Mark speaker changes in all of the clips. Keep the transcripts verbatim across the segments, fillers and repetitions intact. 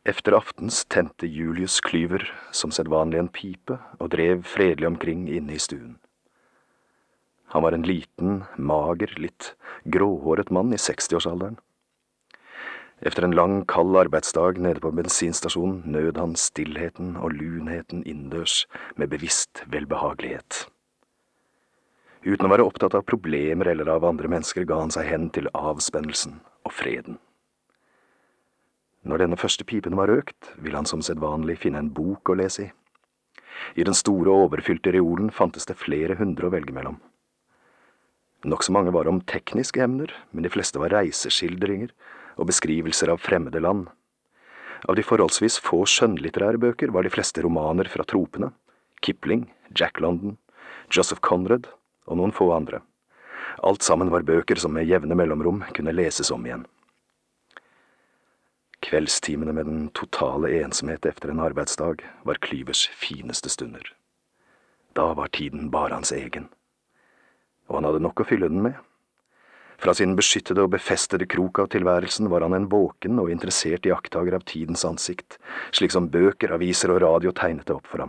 Speaker 1: Efter aftens tente Julius Klyver som sedvanlig en pipe og drev fredelig omkring inne i stuen. Han var en liten, mager, litt gråhåret mann i sekstiårsalderen. Efter en lang, kald arbeidsdag nede på bensinstasjonen nød han stillheten og lunheten innendørs med bevisst velbehagelighet. Uten å være opptatt av problemer eller av andre mennesker ga han seg hen til avspennelsen og freden. Når denne første pipen var røkt, ville han som sedvanlig finne en bok å lese i. I den store og overfylte reolen fantes det flere hundre å velge mellom. Nok så mange var om tekniske emner, men de fleste var reiseskildringer og beskrivelser av fremmede land. Av de forholdsvis få skjønnlitterære bøker var de fleste romaner fra tropene, Kipling, Jack London, Joseph Conrad og noen få andre. Alt sammen var bøker som med jevne mellomrom kunne leses om igjen. Kveldstimene med den totale ensomhet efter en arbeidsdag var Klyvers fineste stunder. Da var tiden bare hans egen. Og han hadde nok å fylle den med. Fra sin beskyttede og befestede krok av tilværelsen var han en våken og interessert iakttager av tidens ansikt, slik som bøker, aviser og radio tegnet det opp for ham.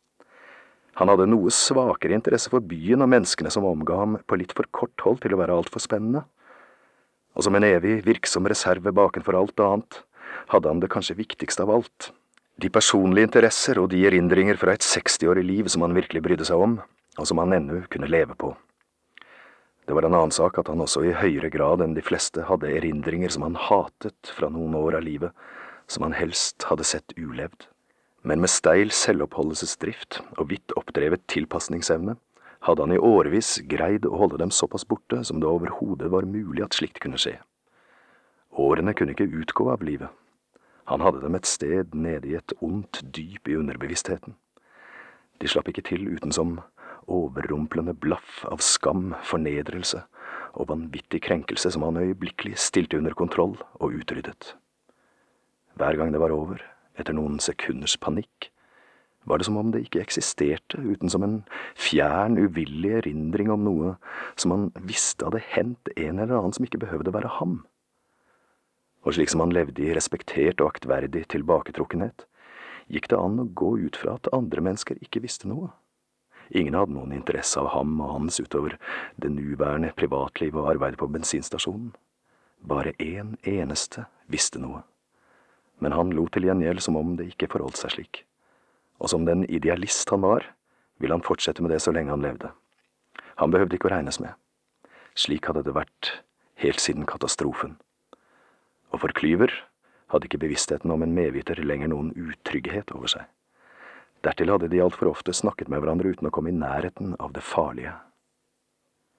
Speaker 1: Han hadde noe svakere interesse for byen og menneskene som omga ham på litt for kort hold til å være alt for spennende. Og som en evig virksom reserve bakenfor alt annet, hadde han det kanskje viktigste av alt. De personlige interesser og de erindringer fra et sekstiårig liv som han virkelig brydde seg om, og som han ennå kunne leve på. Det var en annen sak at han også i høyere grad enn de fleste hadde erindringer som han hatet fra noen år av livet, som han helst hadde sett ulevd. Men med steil selvoppholdelsesdrift og vidt oppdrevet tilpasningsevne, hadde han i årevis greid å holde dem såpass borte som det overhodet var mulig at slikt kunne skje. Årene kunne ikke utgå av livet. Han hadde dem et sted nede i et ondt dyp i underbevisstheten. De slapp ikke til uten som overrumplende blaff av skam, fornedrelse og vanvittig krenkelse som han øyeblikkelig stilte under kontroll og utryddet. Hver gang det var over, etter noen sekunders panikk, var det som om det ikke eksisterte, uten som en fjern, uvillig erindring om noe som han visste hadde hendt en eller annen som ikke behøvde være ham. Og slik som han levde i respektert og aktverdig tilbaketrukkenhet, gikk det an å gå ut fra at andre mennesker ikke visste noe. Ingen hadde noen interesse av ham og hans utover det nuværende privatliv og arbeidet på bensinstasjonen. Bare en eneste visste noe. Men han lot til gjengjeld som om det ikke forholdt seg slik. Og som den idealist han var, ville han fortsette med det så lenge han levde. Han behøvde ikke å regnes med. Slik hadde det vært helt siden katastrofen. Og for Klyver hadde ikke bevisstheten om en medviter lenger noen utrygghet over seg. Dertil hadde de alt for ofte snakket med hverandre uten å komme i nærheten av det farlige.